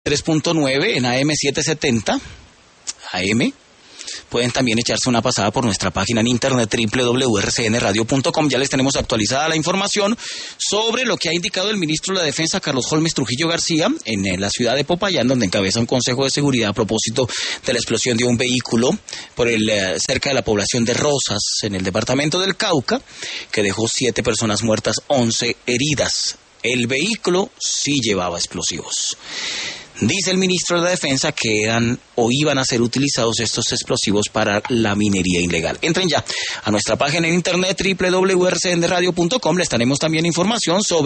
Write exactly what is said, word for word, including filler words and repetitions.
tres punto nueve en A M setecientos setenta, A M. Pueden también echarse una pasada por nuestra página en internet doble u doble u doble u punto r c n radio punto com. Ya les tenemos actualizada la información sobre lo que ha indicado el ministro de la Defensa, Carlos Holmes Trujillo García, en la ciudad de Popayán, donde encabeza un consejo de seguridad a propósito de la explosión de un vehículo por el eh, cerca de la población de Rosas, en el departamento del Cauca, que dejó siete personas muertas, once heridas. El vehículo sí llevaba explosivos. Dice el ministro de la Defensa que eran o iban a ser utilizados estos explosivos para la minería ilegal. Entren ya a nuestra página en internet doble u doble u doble u punto r c n radio punto com. Les daremos también información sobre